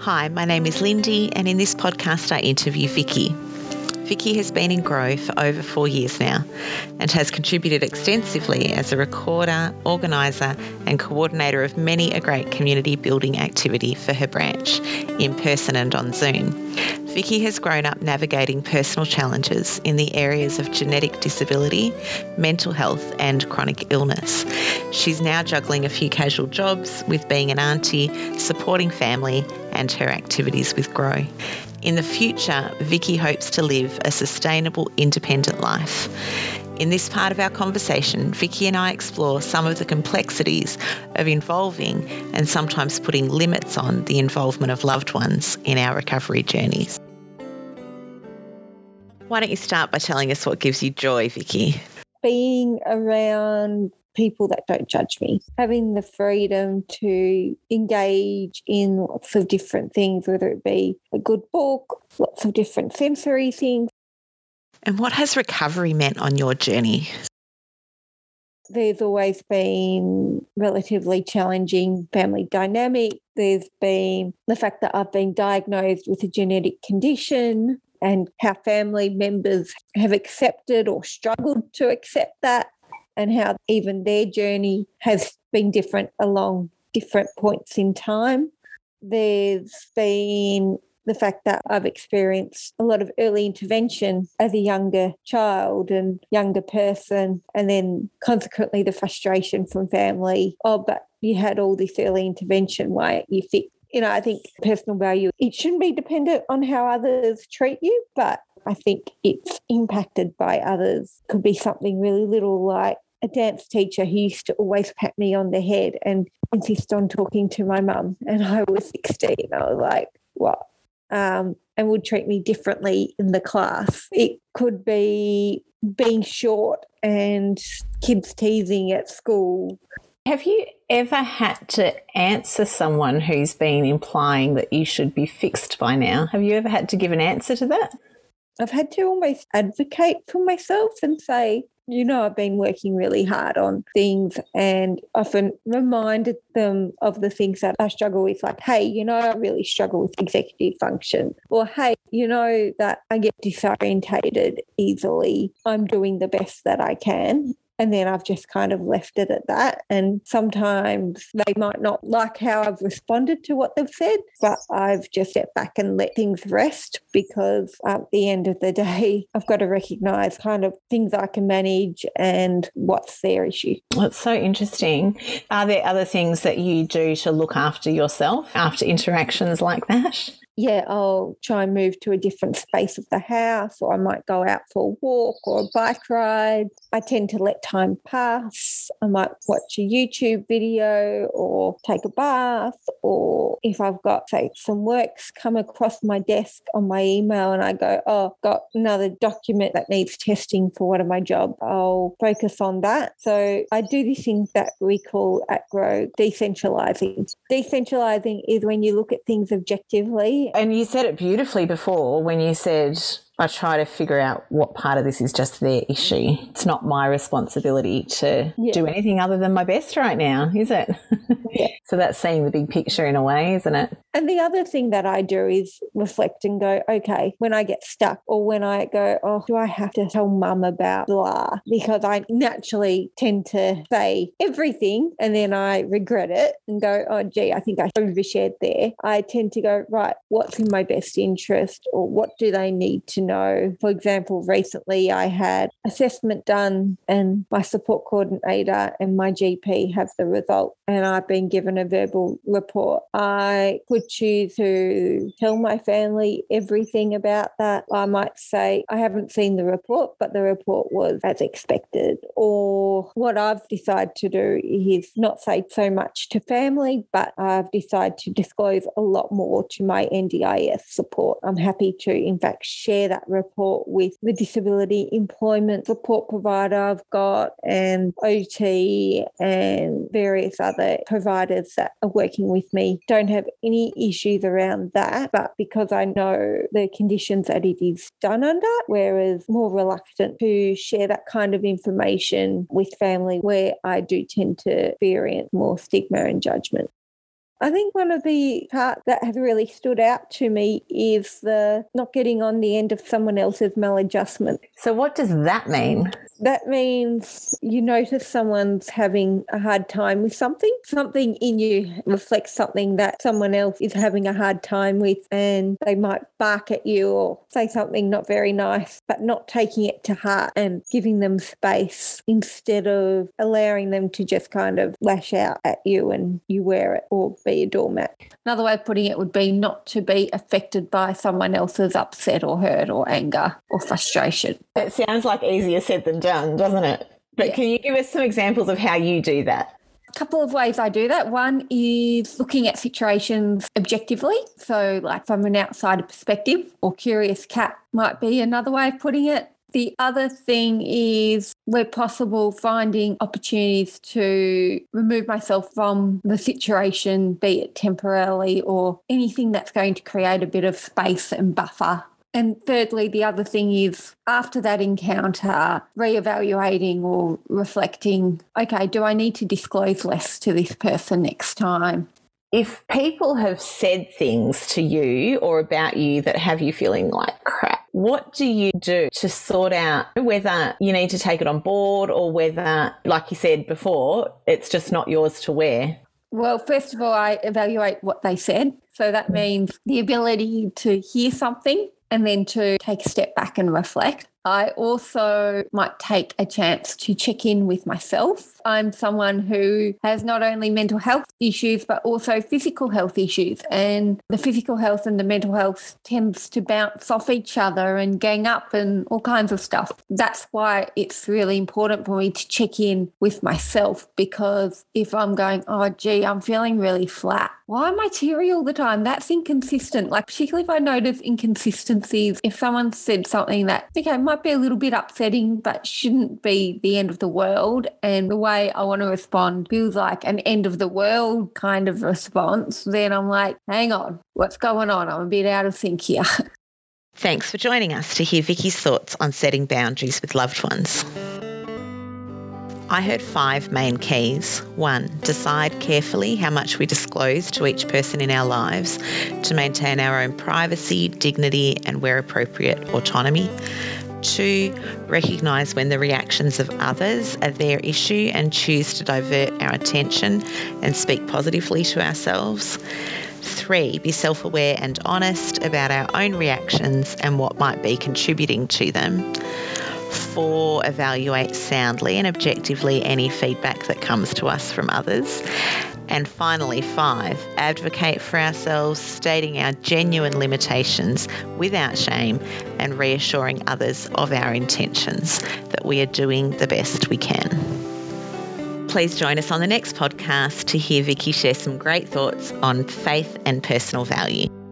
Hi, my name is Lindy, and in this podcast I interview Vicky. Vicky has been in Grow for over 4 years now and has contributed extensively as a recorder, organiser and coordinator of many a great community building activity for her branch, in person and on Zoom. Vicky has grown up navigating personal challenges in the areas of genetic disability, mental health and chronic illness. She's now juggling a few casual jobs with being an auntie, supporting family and her activities with Grow. In the future, Vicky hopes to live a sustainable, independent life. In this part of our conversation, Vicky and I explore some of the complexities of involving and sometimes putting limits on the involvement of loved ones in our recovery journeys. Why don't you start by telling us what gives you joy, Vicky? Being around people that don't judge me, having the freedom to engage in lots of different things, whether it be a good book, lots of different sensory things. And what has recovery meant on your journey? There's always been relatively challenging family dynamic. There's been the fact that I've been diagnosed with a genetic condition and how family members have accepted or struggled to accept that, and how even their journey has been different along different points in time. There's been the fact that I've experienced a lot of early intervention as a younger child and younger person, and then consequently the frustration from family, but you had all this early intervention, why aren't you fixed? I think personal value, it shouldn't be dependent on how others treat you, but I think it's impacted by others. Could be something really little like a dance teacher who used to always pat me on the head and insist on talking to my mum. And I was 16. I was like, what? And would treat me differently in the class. It could be being short and kids teasing at school. Have you ever had to answer someone who's been implying that you should be fixed by now? Have you ever had to give an answer to that? I've had to almost advocate for myself and say, I've been working really hard on things, and often reminded them of the things that I struggle with, like, hey, I really struggle with executive function, or hey, that I get disorientated easily. I'm doing the best that I can. And then I've just kind of left it at that. And sometimes they might not like how I've responded to what they've said, but I've just stepped back and let things rest, because at the end of the day, I've got to recognise kind of things I can manage and what's their issue. That's so interesting. Are there other things that you do to look after yourself after interactions like that? Yeah, I'll try and move to a different space of the house, or I might go out for a walk or a bike ride. I tend to let time pass. I might watch a YouTube video or take a bath, or if I've got, say, some works come across my desk on my email and I go, got another document that needs testing for one of my jobs, I'll focus on that. So I do this thing that we call at Grow decentralising. Decentralising is when you look at things objectively. And you said it beautifully before when you said, I try to figure out what part of this is just their issue. It's not my responsibility to do anything other than my best right now, is it? Yeah. So that's seeing the big picture in a way, isn't it? And the other thing that I do is reflect and go, okay, when I get stuck, or when I go, do I have to tell mum about blah? Because I naturally tend to say everything and then I regret it and go, I think I overshared there. I tend to go, right, what's in my best interest, or what do they need to know? For example, recently I had assessment done and my support coordinator and my GP have the result, and I've been given a verbal report. I could choose to tell my family everything about that. I might say, I haven't seen the report, but the report was as expected. Or what I've decided to do is not say so much to family, but I've decided to disclose a lot more to my NDIS support. I'm happy to, in fact, share that report with the disability employment support provider I've got, and OT and various other providers that are working with me. Don't have any issues around that, but because I know the conditions that it is done under, whereas more reluctant to share that kind of information with family where I do tend to experience more stigma and judgment. I think one of the parts that has really stood out to me is the not getting on the end of someone else's maladjustment. So what does that mean? That means you notice someone's having a hard time with something. Something in you reflects something that someone else is having a hard time with, and they might bark at you or say something not very nice, but not taking it to heart and giving them space instead of allowing them to just kind of lash out at you and you wear it or be a doormat. Another way of putting it would be not to be affected by someone else's upset or hurt or anger or frustration. It sounds like easier said than done, doesn't it? But Can you give us some examples of how you do that? A couple of ways I do that. One is looking at situations objectively. So like from an outsider perspective, or curious cat might be another way of putting it. The other thing is, where possible, finding opportunities to remove myself from the situation, be it temporarily or anything that's going to create a bit of space and buffer. And thirdly, the other thing is, after that encounter, reevaluating or reflecting, okay, do I need to disclose less to this person next time? If people have said things to you or about you that have you feeling like crap, what do you do to sort out whether you need to take it on board or whether, like you said before, it's just not yours to wear? Well, first of all, I evaluate what they said. So that means the ability to hear something and then to take a step back and reflect. I also might take a chance to check in with myself. I'm someone who has not only mental health issues, but also physical health issues. And the physical health and the mental health tends to bounce off each other and gang up and all kinds of stuff. That's why it's really important for me to check in with myself, because if I'm going, oh, gee, I'm feeling really flat. Why am I teary all the time? That's inconsistent. Like, particularly if I notice inconsistencies, if someone said something that, okay, might be a little bit upsetting, but shouldn't be the end of the world, and the way I want to respond feels like an end of the world kind of response, then I'm like, hang on, what's going on? I'm a bit out of sync here. Thanks for joining us to hear Vicky's thoughts on setting boundaries with loved ones. I heard 5 main keys. 1, decide carefully how much we disclose to each person in our lives to maintain our own privacy, dignity, and where appropriate, autonomy. 2, recognise when the reactions of others are their issue and choose to divert our attention and speak positively to ourselves. 3, be self-aware and honest about our own reactions and what might be contributing to them. 4, evaluate soundly and objectively any feedback that comes to us from others. And finally, 5, advocate for ourselves, stating our genuine limitations without shame and reassuring others of our intentions, that we are doing the best we can. Please join us on the next podcast to hear Vicky share some great thoughts on faith and personal value.